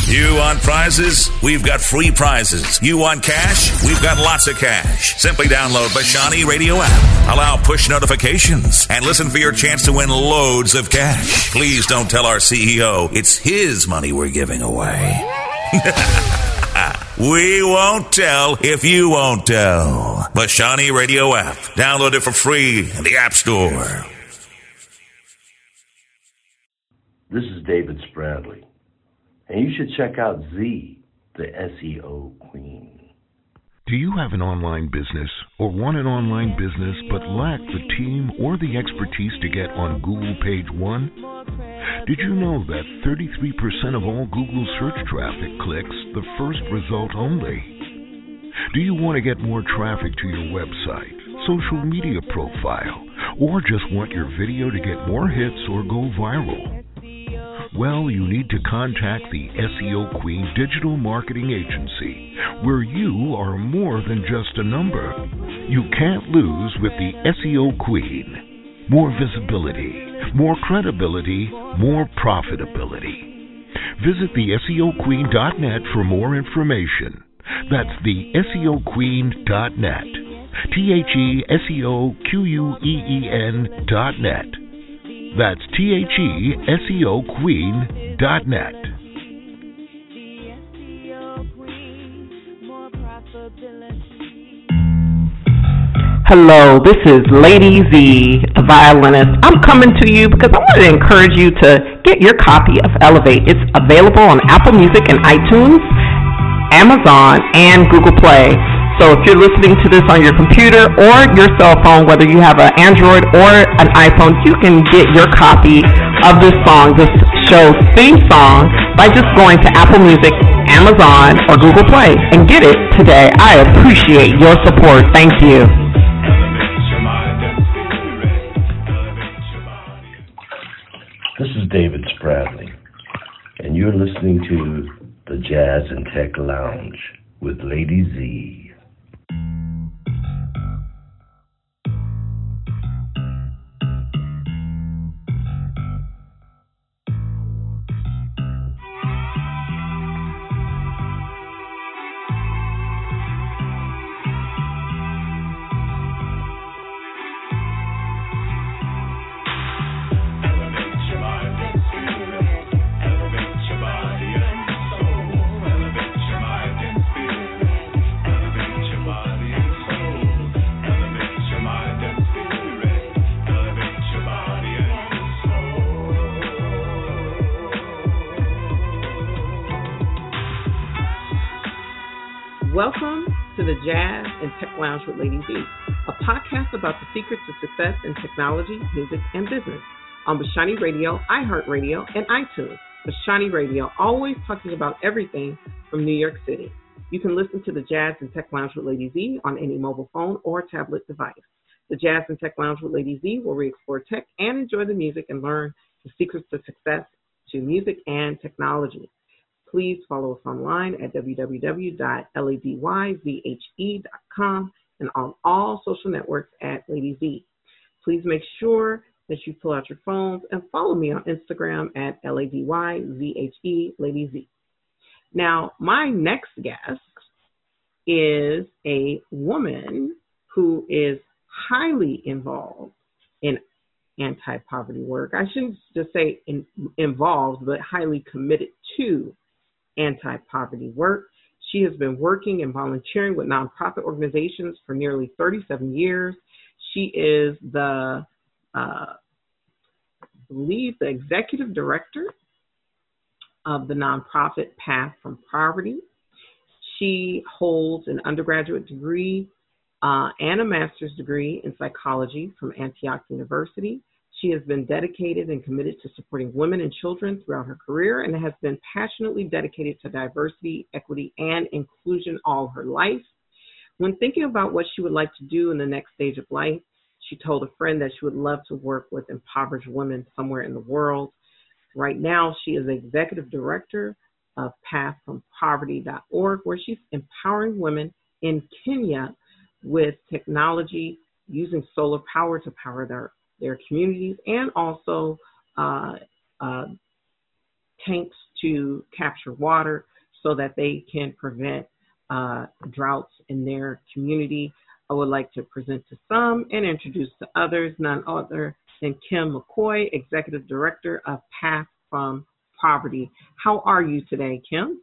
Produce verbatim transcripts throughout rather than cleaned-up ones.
You want prizes? We've got free prizes. You want cash? We've got lots of cash. Simply download the Shawnee Radio app. Allow push notifications and listen for your chance to win loads of cash. Please don't tell our C E O it's his money we're giving away. We won't tell if you won't tell. The Shawnee Radio app. Download it for free in the App Store. This is David Spradley, and you should check out Z, the S E O queen. Do you have an online business or want an online business but lack the team or the expertise to get on Google Page One? Did you know that thirty-three percent of all Google search traffic clicks the first result only? Do you want to get more traffic to your website, social media profile, or just want your video to get more hits or go viral? Well, you need to contact the S E O Queen Digital Marketing Agency, where you are more than just a number. You can't lose with the S E O Queen. More visibility, more credibility, more profitability. Visit the S E O queen dot net for more information. That's the S E O queen dot net. T H E S E O Q U E E N dot net. That's T H E S E O queen dot net. Hello, this is Lady Z, the violinist. I'm coming to you because I want to encourage you to get your copy of Elevate. It's available on Apple Music and iTunes, Amazon, and Google Play. So if you're listening to this on your computer or your cell phone, whether you have an Android or an iPhone, you can get your copy of this song, this show's theme song, by just going to Apple Music, Amazon, or Google Play and get it today. I appreciate your support. Thank you. This is David Spradley, and you're listening to the Jazz and Tech Lounge with Lady Z. Welcome to the Jazz and Tech Lounge with Lady Z, a podcast about the secrets of success in technology, music, and business. On Shawnee Radio, iHeartRadio, and iTunes. Shawnee Radio, always talking about everything from New York City. You can listen to the Jazz and Tech Lounge with Lady Z on any mobile phone or tablet device. The Jazz and Tech Lounge with Lady Z, where we explore tech and enjoy the music and learn the secrets to success to music and technology. Please follow us online at w w w dot ladyzhe dot com and on all social networks at Lady Z. Please make sure that you pull out your phones and follow me on Instagram at ladyzhe, Lady Z. Now, my next guest is a woman who is highly involved in anti-poverty work. I shouldn't just say in, involved, but highly committed to anti-poverty work. She has been working and volunteering with nonprofit organizations for nearly thirty-seven years. She is the, uh, I believe, the executive director of the nonprofit Path from Poverty. She holds an undergraduate degree uh, and a master's degree in psychology from Antioch University. She has been dedicated and committed to supporting women and children throughout her career and has been passionately dedicated to diversity, equity, and inclusion all her life. When thinking about what she would like to do in the next stage of life, she told a friend that she would love to work with impoverished women somewhere in the world. Right now, she is the executive director of path from poverty dot org, where she's empowering women in Kenya with technology, using solar power to power their their communities, and also uh, uh, tanks to capture water so that they can prevent uh, droughts in their community. I would like to present to some and introduce to others none other than Kim McCoy, Executive Director of Path from Poverty. How are you today, Kim?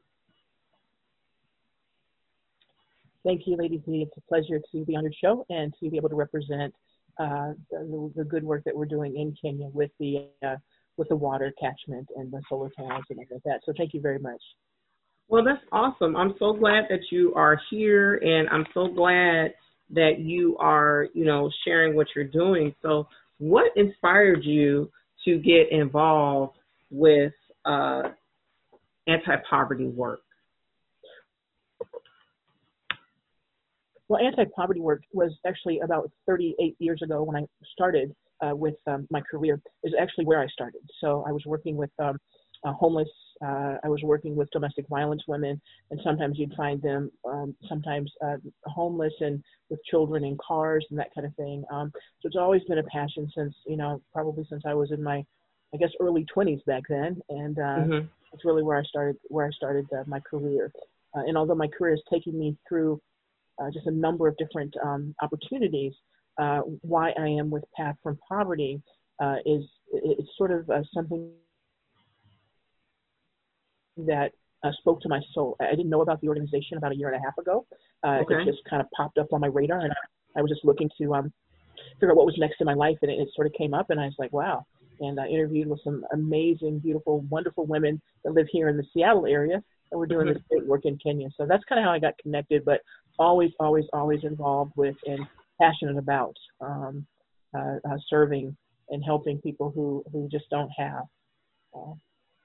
Thank you, Lady Z. It's a pleasure to be on your show and to be able to represent uh, the, the good work that we're doing in Kenya with the uh, with the water catchment and the solar panels and things like that. So thank you very much. Well, that's awesome. I'm so glad that you are here, and I'm so glad that you are, you know, sharing what you're doing. So what inspired you to get involved with uh, anti-poverty work? Well, anti-poverty work was actually about thirty-eight years ago when I started uh, with um, my career. Is actually where I started. So I was working with um, uh, homeless. Uh, I was working with domestic violence women, and sometimes you'd find them um, sometimes uh, homeless and with children in cars and that kind of thing. Um, so it's always been a passion since, you know, probably since I was in my, I guess, early twenties back then. And uh, mm-hmm. That's really where I started, where I started uh, my career. Uh, and although my career has taken me through Uh, just a number of different um, opportunities, uh, why I am with Path from Poverty uh, is it's sort of uh, something that uh, spoke to my soul. I didn't know about the organization about a year and a half ago. Uh, okay. It just kind of popped up on my radar, and I was just looking to um, figure out what was next in my life, and it, it sort of came up, and I was like, wow. And I interviewed with some amazing, beautiful, wonderful women that live here in the Seattle area, and we're doing mm-hmm. this great work in Kenya. So that's kind of how I got connected, but always, always, always involved with and passionate about um, uh, uh, serving and helping people who, who just don't have. Uh,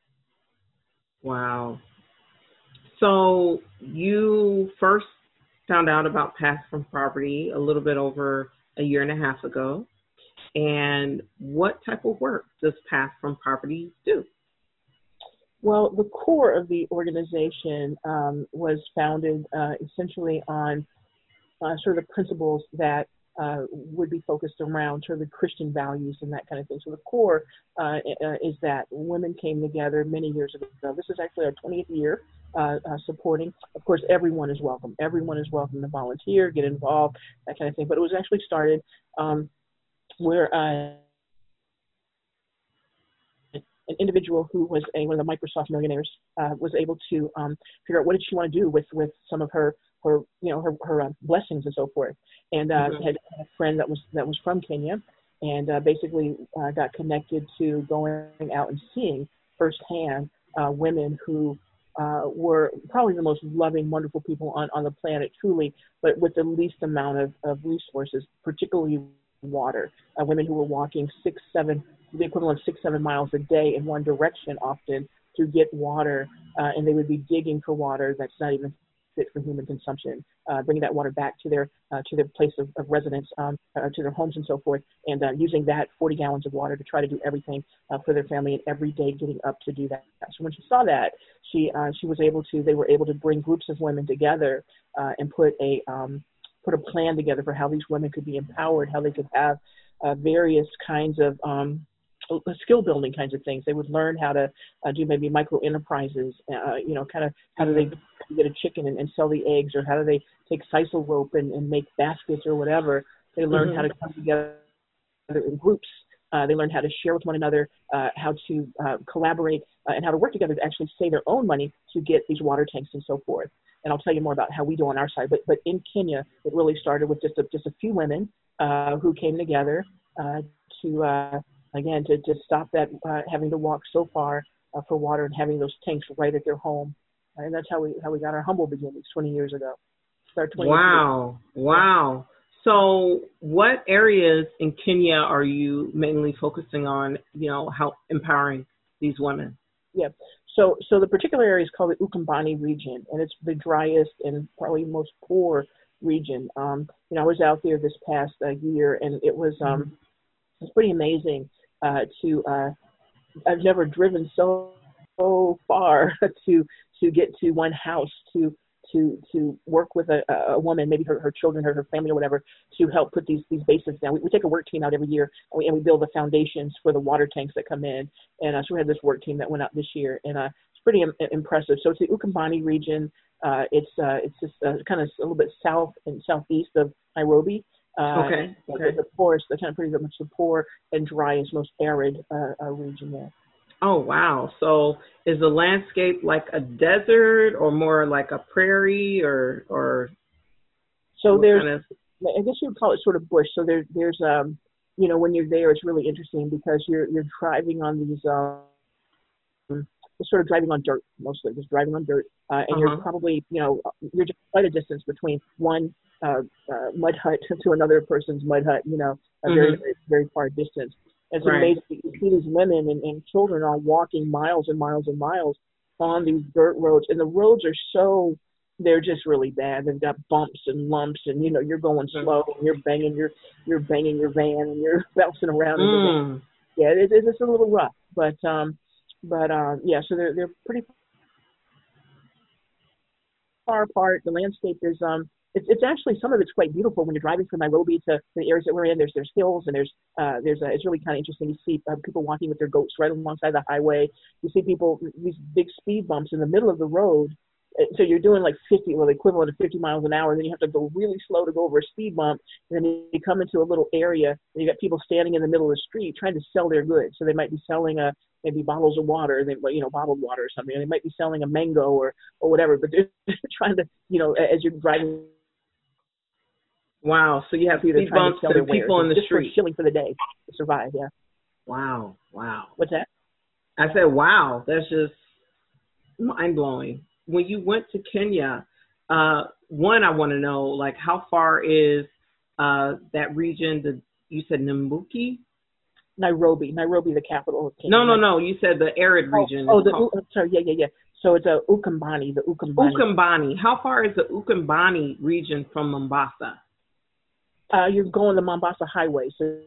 wow. So you first found out about Path from Poverty a little bit over a year and a half ago. And what type of work does Path from Poverty do? Well, the core of the organization um, was founded uh, essentially on uh, sort of the principles that uh, would be focused around sort of the Christian values and that kind of thing. So the core uh, is that women came together many years ago. This is actually our twentieth year uh, uh, supporting. Of course, everyone is welcome. Everyone is welcome to volunteer, get involved, that kind of thing. But it was actually started um, where uh, an individual who was a, one of the Microsoft millionaires uh, was able to um, figure out what did she want to do with, with some of her, her you know, her, her uh, blessings and so forth. And uh, mm-hmm. had a friend that was that was from Kenya, and uh, basically uh, got connected to going out and seeing firsthand uh, women who uh, were probably the most loving, wonderful people on, on the planet, truly, but with the least amount of, of resources, particularly water. Uh, women who were walking six, seven, the equivalent of six, seven miles a day in one direction often to get water, uh, and they would be digging for water that's not even fit for human consumption, uh, bringing that water back to their uh, to their place of, of residence, um, uh, to their homes and so forth, and uh, using that forty gallons of water to try to do everything uh, for their family, and every day getting up to do that. So when she saw that, she uh, she was able to, they were able to bring groups of women together uh, and put a um, put a plan together for how these women could be empowered, how they could have uh, various kinds of um, skill building kinds of things. They would learn how to uh, do maybe micro enterprises, uh, you know, kind of how do they get a chicken and, and sell the eggs, or how do they take sisal rope and, and make baskets or whatever. They learn mm-hmm. how to come together in groups. Uh, they learn how to share with one another, uh, how to uh, collaborate, uh, and how to work together to actually save their own money to get these water tanks and so forth. And I'll tell you more about how we do on our side. But but in Kenya, it really started with just a, just a few women uh, who came together uh, to, uh, again, to, to stop that uh, having to walk so far uh, for water and having those tanks right at their home. And that's how we how we got our humble beginnings twenty years ago. Wow, wow. So what areas in Kenya are you mainly focusing on, you know, how empowering these women? Yeah. So so the particular area is called the Ukambani region, and it's the driest and probably most poor region. Um, you know, I was out there this past uh, year, and it was um, mm-hmm. it was pretty amazing uh, to. Uh, I've never driven so so far to to get to one house to to to work with a, a woman, maybe her, her children or her family or whatever, to help put these these bases down. We, we take a work team out every year, and we, and we build the foundations for the water tanks that come in. And uh, so we had this work team that went out this year, and uh, pretty im- impressive. So it's the Ukambani region. Uh, it's uh, it's just uh, kind of a little bit south and southeast of Nairobi. Uh, okay. okay. The, the poorest, the kind of pretty much the poor and driest, most arid uh, uh, region there. Oh, wow. So is the landscape like a desert or more like a prairie or, or so there's, kind of... I guess you would call it sort of bush. So there, there's, um, you know, when you're there, it's really interesting because you're, you're driving on these, um, you're sort of driving on dirt, mostly just driving on dirt. Uh, and uh-huh. you're probably, you know, you're just quite a distance between one uh, uh, mud hut to another person's mud hut, you know, a mm-hmm. very, very, very far distance. It's right. amazing. You see these women and, and children all walking miles and miles and miles on these dirt roads. And the roads are so, they're just really bad. They've got bumps and lumps and, you know, you're going slow and you're banging your, you're banging your van and you're bouncing around. Mm. In the van. Yeah, it, it's just a little rough. But, um, but um, yeah, so they're, they're pretty far apart. The landscape is, um, It's, it's actually, some of it's quite beautiful when you're driving from Nairobi to the areas that we're in. There's there's hills and there's uh, there's a, it's really kind of interesting. You see uh, people walking with their goats right alongside the highway. You see people, these big speed bumps in the middle of the road. So you're doing like fifty, well, the equivalent of fifty miles an hour. And then you have to go really slow to go over a speed bump. And then you come into a little area and you got people standing in the middle of the street trying to sell their goods. So they might be selling a, maybe bottles of water, they, you know, bottled water or something. And they might be selling a mango or, or whatever, but they're trying to, you know, as you're driving. Wow. So you have speed bumps and people in the just street. For shilling for the day to survive, yeah. Wow. Wow. What's that? I said, wow. That's just mind-blowing. When you went to Kenya, uh, one, I want to know, like, how far is uh, that region, the, you said Nambuki? Nairobi. Nairobi, the capital of Kenya. No, no, no. You said the arid oh, region. Oh, the, oh, sorry, yeah, yeah, yeah. So it's a Ukambani, the Ukambani. Ukambani. How far is the Ukambani region from Mombasa? Uh, you're going the Mombasa Highway, so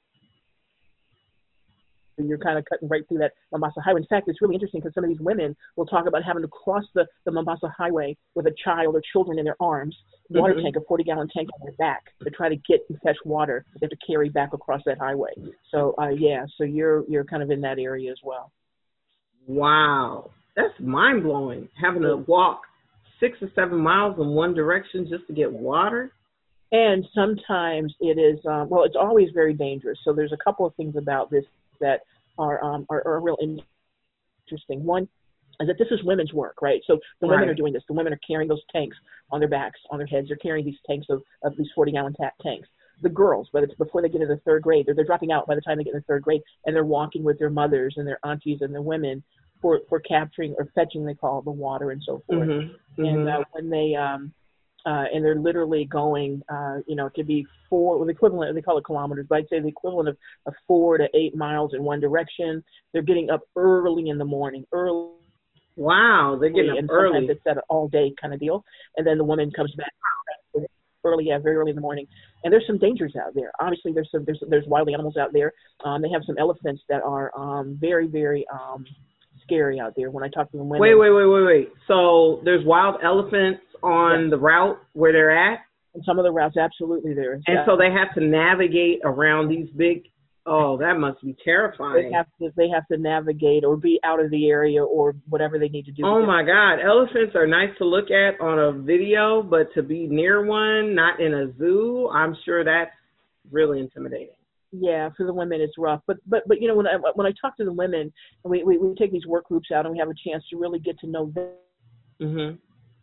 you're kind of cutting right through that Mombasa Highway. In fact, it's really interesting because some of these women will talk about having to cross the, the Mombasa Highway with a child or children in their arms, water mm-hmm. tank, a forty-gallon tank on their back to try to get and fetch water. They have to carry back across that highway. So, uh, yeah, so you're you're kind of in that area as well. Wow. That's mind-blowing, having to walk six or seven miles in one direction just to get water. And sometimes it is, um, well, it's always very dangerous. So there's a couple of things about this that are um, are, are real interesting. One is that this is women's work, right? So the right. women are doing this. The women are carrying those tanks on their backs, on their heads. They're carrying these tanks of, of these forty-gallon ta- tanks. The girls, but it's before they get into third grade, they're, they're dropping out by the time they get into third grade, and they're walking with their mothers and their aunties and their women for, for capturing or fetching, they call it, the water and so forth. Mm-hmm. And uh, when they... Um, Uh, and they're literally going, uh, you know, to be four, well, the equivalent, they call it kilometers, but I'd say the equivalent of, of four to eight miles in one direction. They're getting up early in the morning, early. Wow, they're getting and up early. Sometimes it's that all day kind of deal. And then the woman comes back early, yeah, very early in the morning. And there's some dangers out there. Obviously, there's some, there's, there's wild animals out there. Um, they have some elephants that are um, very, very um, scary out there. When I talk to the women. Wait, wait, wait, wait, wait. So there's wild elephants on yes. the route where they're at? And some of the routes, absolutely there. And yeah. so they have to navigate around these big, oh, that must be terrifying. They have to, they have to navigate or be out of the area or whatever they need to do. Oh, my God. Elephants are nice to look at on a video, but to be near one, not in a zoo, I'm sure that's really intimidating. Yeah, for the women it's rough, but but but you know when I when I talk to the women, we we, we take these work groups out and we have a chance to really get to know them. Mm-hmm.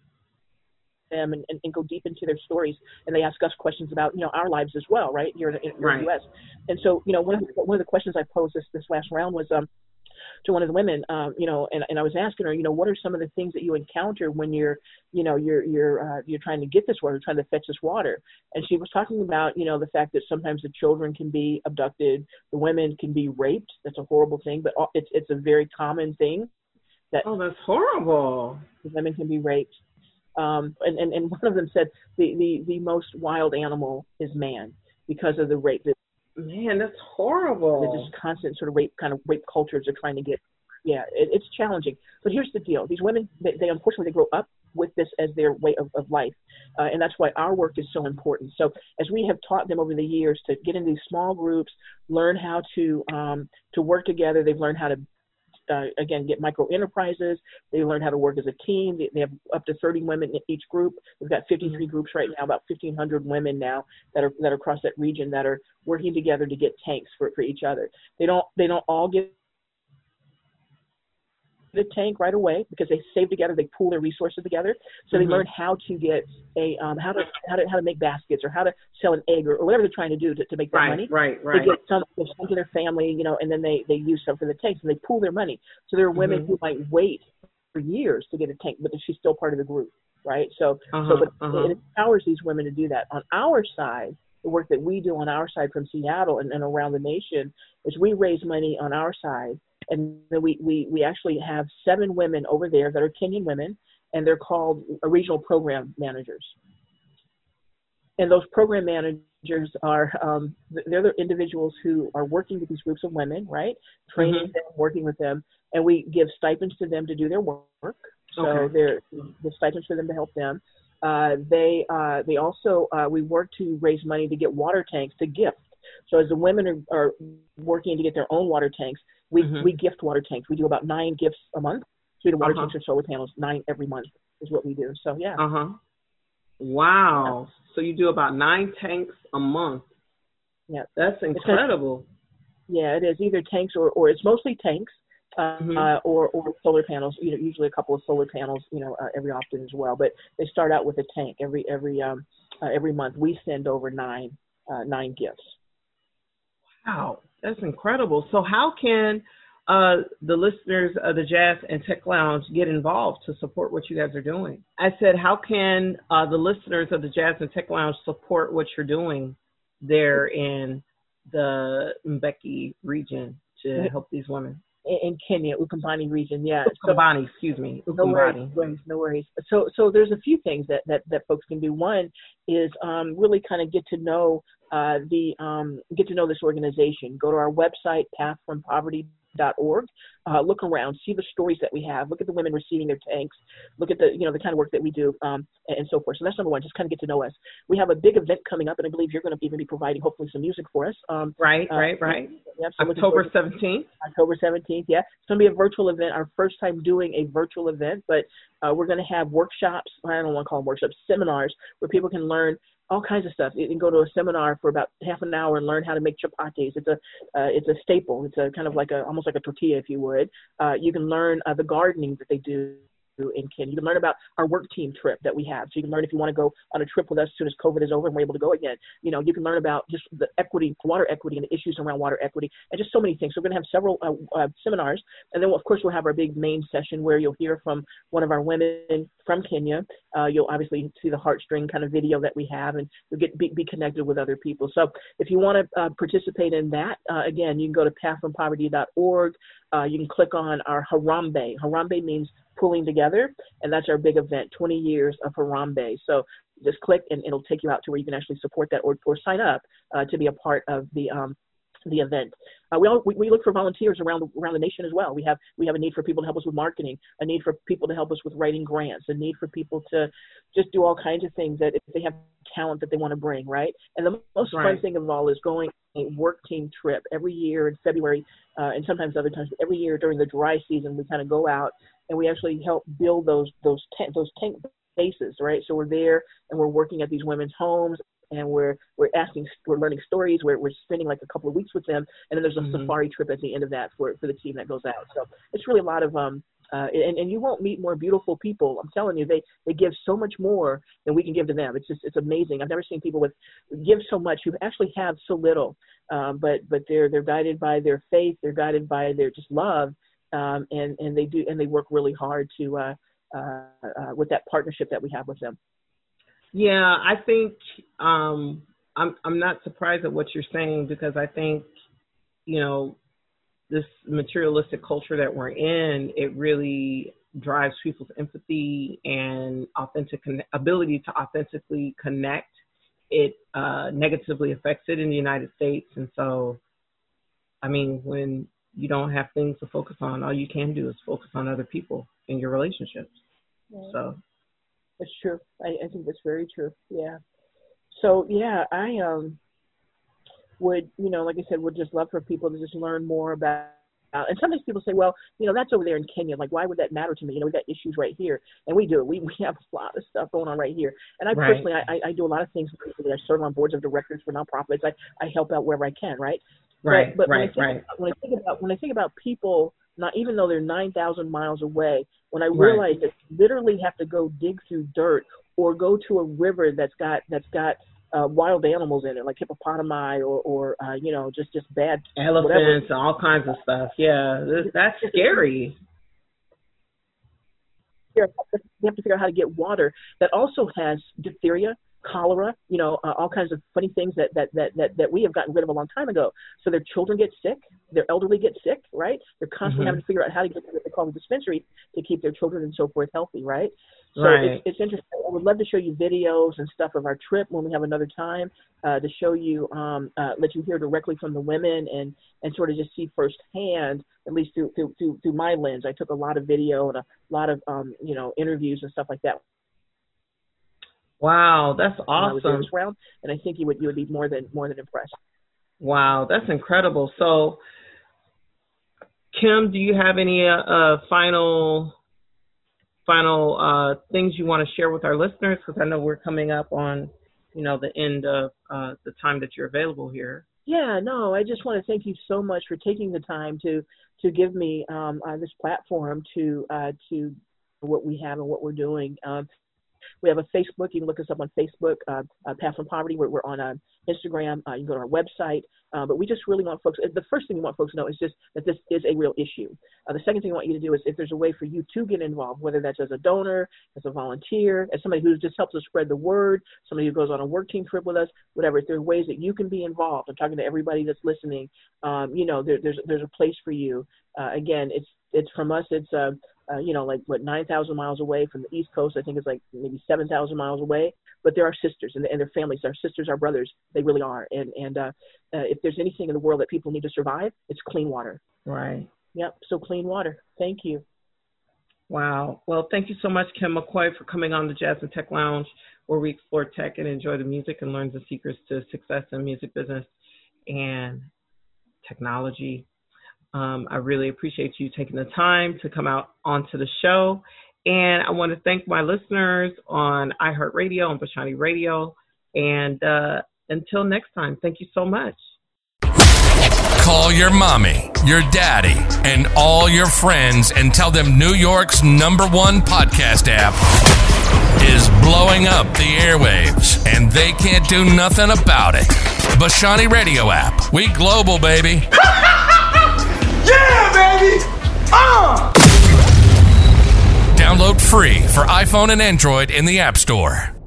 them and, and, and go deep into their stories, and they ask us questions about, you know, our lives as well, right, here in, in right. the U S. And so, you know, one of the, one of the questions I posed this, this last round was um, to one of the women, um, you know, and, and I was asking her, you know, what are some of the things that you encounter when you're, you know, you're you're uh, you're trying to get this water, trying to fetch this water. And she was talking about, you know, the fact that sometimes the children can be abducted, the women can be raped. That's a horrible thing, but it's it's a very common thing. That oh, that's horrible. The women can be raped. Um, and, and, and one of them said the, the, the most wild animal is man because of the rape. Man, that's horrible. The just constant sort of rape, kind of rape cultures are trying to get. Yeah, it, it's challenging. But here's the deal. These women, they, they unfortunately they grow up with this as their way of, of life. Uh, and that's why our work is so important. So as we have taught them over the years to get into these small groups, learn how to um, to work together, they've learned how to uh, again, get micro enterprises. They learn how to work as a team. They, they have up to thirty women in each group. We've got fifty-three mm-hmm. groups right now, about fifteen hundred women now that are that are across that region that are working together to get tanks for, for each other. They don't they don't all get the tank right away because they save together, they pool their resources together. So mm-hmm. they learn how to get a um, how to how to how to make baskets or how to sell an egg or, or whatever they're trying to do to, to make that right, money. Right, right, They get some, give some to their family, you know, and then they, they use some for the tanks and they pool their money. So there are women mm-hmm. who might wait for years to get a tank, but she's still part of the group, right? So uh-huh, so but uh-huh. it empowers these women to do that. On our side, the work that we do on our side from Seattle and, and around the nation is we raise money on our side. And then we, we, we actually have seven women over there that are Kenyan women, and they're called regional program managers. And those program managers are, um, they're the individuals who are working with these groups of women, right? Training mm-hmm. them, working with them, and we give stipends to them to do their work. So okay. they're the stipends for them to help them. Uh, they uh, they also, uh, we work to raise money to get water tanks to gift. So as the women are, are working to get their own water tanks, we mm-hmm. we gift water tanks. We do about nine gifts a month. So we do water uh-huh. tanks or solar panels, nine every month is what we do. So, yeah. Uh-huh. Wow. Yeah. So you do about nine tanks a month. Yeah. That's incredible. Yeah, it is. Either tanks or, or it's mostly tanks uh, mm-hmm. uh, or, or solar panels, you know, usually a couple of solar panels, you know, uh, every often as well. But they start out with a tank every every um uh, every month. We send over nine uh, nine gifts. Wow, that's incredible. So how can uh, the listeners of the Jazz and Tech Lounge get involved to support what you guys are doing? I said, how can uh, the listeners of the Jazz and Tech Lounge support what you're doing there in the Mbeki region to help these women? In Kenya, Ukambani region, yeah. Ukambani, so, excuse me. No worries, no worries. So, so there's a few things that, that, that folks can do. One is um, really kind of get to know uh, the um, get to know this organization. Go to our website, path from poverty dot org. Uh, look around, see the stories that we have. Look at the women receiving their tanks. Look at the you know the kind of work that we do, um, and, and so forth. So that's number one. Just kind of get to know us. We have a big event coming up, and I believe you're going to even be providing hopefully some music for us. Um, right, uh, right, right. Yeah, so October seventeenth. October seventeenth. Yeah, it's going to be a virtual event. Our first time doing a virtual event, but uh, we're going to have workshops. I don't want to call them workshops, seminars where people can learn all kinds of stuff. You can go to a seminar for about half an hour and learn how to make chapatis. It's a uh, it's a staple. It's a kind of like a almost like a tortilla, if you would. Uh, you can learn uh, the gardening that they do in Kenya. You can learn about our work team trip that we have. So you can learn if you want to go on a trip with us as soon as COVID is over and we're able to go again. You know, you can learn about just the equity, water equity, and the issues around water equity, and just so many things. So we're going to have several uh, uh, seminars, and then of course we'll have our big main session where you'll hear from one of our women from Kenya. Uh, you'll obviously see the heartstring kind of video that we have, and you'll get be, be connected with other people. So if you want to uh, participate in that, uh, again, you can go to path from poverty dot org. Uh, you can click on our Harambee. Harambee means pulling together, and that's our big event, twenty years of Harambee. So just click, and it'll take you out to where you can actually support that or, or sign up uh, to be a part of the um, the event. Uh, we, all, we we look for volunteers around the, around the nation as well. We have we have a need for people to help us with marketing, a need for people to help us with writing grants, a need for people to just do all kinds of things that if they have talent that they want to bring, right? And the most right. fun thing of all is going a work team trip every year in February, uh, and sometimes other times, but every year during the dry season, we kind of go out and we actually help build those those tent, those tank bases, right? So we're there and we're working at these women's homes, and we're we're asking, we're learning stories. We're we're spending like a couple of weeks with them, and then there's a mm-hmm. safari trip at the end of that for for the team that goes out. So it's really a lot of um. Uh, and, and you won't meet more beautiful people. I'm telling you, they, they give so much more than we can give to them. It's just, it's amazing. I've never seen people with give so much who actually have so little, um, but, but they're, they're guided by their faith. They're guided by their just love. Um, and, and they do, and they work really hard to, uh, uh, uh, with that partnership that we have with them. Yeah, I think, um, I'm, I'm not surprised at what you're saying, because I think, you know, this materialistic culture that we're in, it really drives people's empathy and authentic con- ability to authentically connect. It uh, negatively affects it in the United States. And so, I mean, when you don't have things to focus on, all you can do is focus on other people in your relationships. Yeah. So that's true. I, I think that's very true. Yeah. So, yeah, I, um, would, you know, like I said, would just love for people to just learn more about Uh, and sometimes people say, well, you know, that's over there in Kenya. Like, why would that matter to me? You know, we got issues right here. And we do. We we have a lot of stuff going on right here. And I right. personally, I, I do a lot of things. I serve on boards of directors for nonprofits. I, I help out wherever I can, right? Right, but, but right, when I, right. About, when I think about when I think about people, not even though they're nine thousand miles away, when I realize right. that you literally have to go dig through dirt or go to a river that's got that's got uh, wild animals in it, like hippopotami or or uh, you know just just bad elephants, and all kinds of stuff. Yeah, that's scary. You have to figure out how to get water that also has diphtheria, cholera, you know, uh, all kinds of funny things that, that, that, that, that we have gotten rid of a long time ago. So their children get sick, their elderly get sick, right? They're constantly mm-hmm. having to figure out how to get to what they call the dispensary to keep their children and so forth healthy, right? So right. it's, it's interesting. I would love to show you videos and stuff of our trip when we have another time uh, to show you, um, uh, let you hear directly from the women and, and sort of just see firsthand, at least through, through, through, through my lens. I took a lot of video and a lot of, um, you know, interviews and stuff like that. Wow, that's awesome. Round, and I think you would you would be more than more than impressed. Wow, that's incredible. So, Kim, do you have any uh, uh, final final uh, things you want to share with our listeners? Because I know we're coming up on, you know, the end of uh, the time that you're available here. Yeah, no, I just want to thank you so much for taking the time to to give me um, uh, this platform to uh, to what we have and what we're doing. Um, We have a Facebook. You can look us up on Facebook, uh, uh, Path from Poverty. We're, we're on uh, Instagram. Uh, you can go to our website. Uh, but we just really want folks, the first thing we want folks to know is just that this is a real issue. Uh, the second thing we want you to do is if there's a way for you to get involved, whether that's as a donor, as a volunteer, as somebody who just helps us spread the word, somebody who goes on a work team trip with us, whatever, if there are ways that you can be involved. I'm talking to everybody that's listening. Um, you know, there, there's there's a place for you. Uh, again, it's it's from us. It's uh, uh, you know, like what nine thousand miles away from the East Coast. I think it's like maybe seven thousand miles away. But they're our sisters and, and their families. Our sisters, our brothers. They really are. And and uh, uh, if there's anything in the world that people need to survive, it's clean water. Right. Yep. So clean water. Thank you. Wow. Well, thank you so much, Kim McCoy, for coming on the Jazz and Tech Lounge, where we explore tech and enjoy the music and learn the secrets to success in music business and technology. Um, I really appreciate you taking the time to come out onto the show. And I want to thank my listeners on iHeartRadio, on Bashani Radio. And uh, until next time, thank you so much. Call your mommy, your daddy, and all your friends and tell them New York's number one podcast app is blowing up the airwaves, and they can't do nothing about it. Bashani Radio app. We global, baby. Yeah, baby! Uh! Download free for iPhone and Android in the App Store.